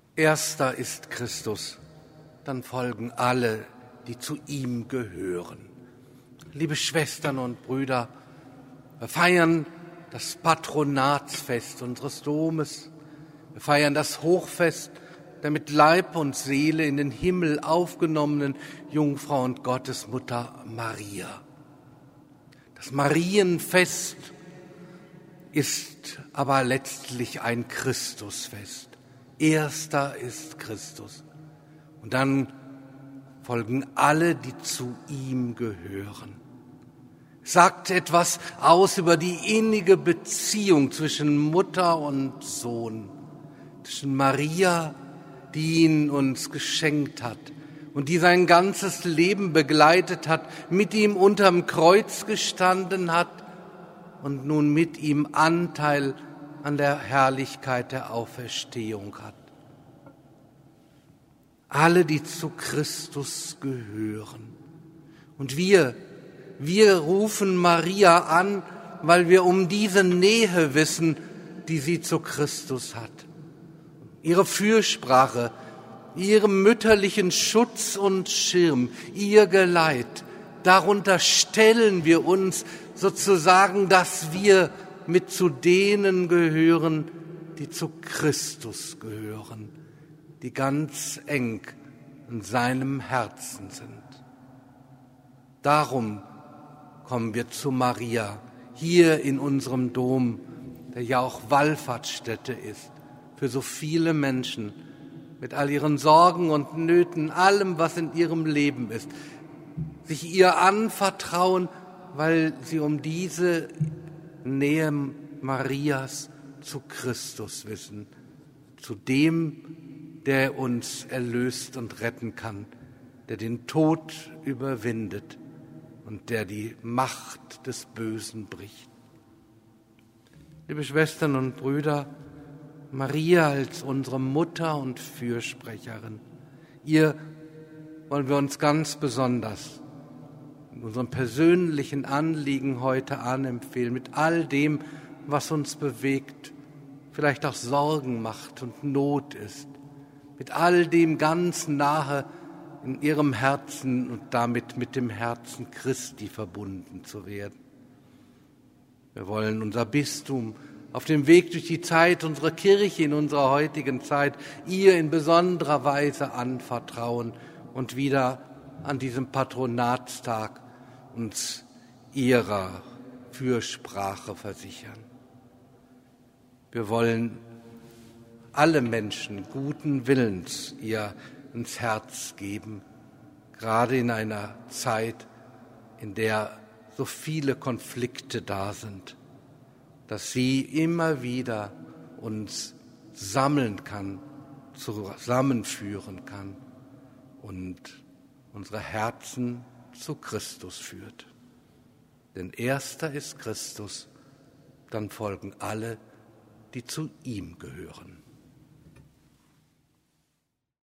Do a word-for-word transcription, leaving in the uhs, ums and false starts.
Erster ist Christus, dann folgen alle, die zu ihm gehören. Liebe Schwestern und Brüder, wir feiern das Patronatsfest unseres Domes. Wir feiern das Hochfest der mit Leib und Seele in den Himmel aufgenommenen Jungfrau und Gottesmutter Maria. Das Marienfest ist aber letztlich ein Christusfest. Erster ist Christus. Und dann folgen alle, die zu ihm gehören. Es sagt etwas aus über die innige Beziehung zwischen Mutter und Sohn, zwischen Maria, die ihn uns geschenkt hat und die sein ganzes Leben begleitet hat, mit ihm unterm Kreuz gestanden hat und nun mit ihm Anteil an der Herrlichkeit der Auferstehung hat. Alle, die zu Christus gehören. Und wir, wir rufen Maria an, weil wir um diese Nähe wissen, die sie zu Christus hat. Ihre Fürsprache, ihrem mütterlichen Schutz und Schirm, ihr Geleit, darunter stellen wir uns sozusagen, dass wir mit zu denen gehören, die zu Christus gehören, die ganz eng in seinem Herzen sind. Darum kommen wir zu Maria, hier in unserem Dom, der ja auch Wallfahrtsstätte ist, für so viele Menschen, mit all ihren Sorgen und Nöten, allem, was in ihrem Leben ist, sich ihr anvertrauen, weil sie um diese Nähe Marias zu Christus wissen, zu dem, der uns erlöst und retten kann, der den Tod überwindet und der die Macht des Bösen bricht. Liebe Schwestern und Brüder, Maria als unsere Mutter und Fürsprecherin, ihr wollen wir uns ganz besonders in unserem persönlichen Anliegen heute anempfehlen, mit all dem, was uns bewegt, vielleicht auch Sorgen macht und Not ist, mit all dem ganz nahe in ihrem Herzen und damit mit dem Herzen Christi verbunden zu werden. Wir wollen unser Bistum auf dem Weg durch die Zeit, unsere Kirche in unserer heutigen Zeit, ihr in besonderer Weise anvertrauen und wieder an diesem Patronatstag uns ihrer Fürsprache versichern. Wir wollen alle Menschen guten Willens ihr ins Herz geben, gerade in einer Zeit, in der so viele Konflikte da sind, dass sie immer wieder uns sammeln kann, zusammenführen kann und unsere Herzen zu Christus führt. Denn erster ist Christus, dann folgen alle, die zu ihm gehören.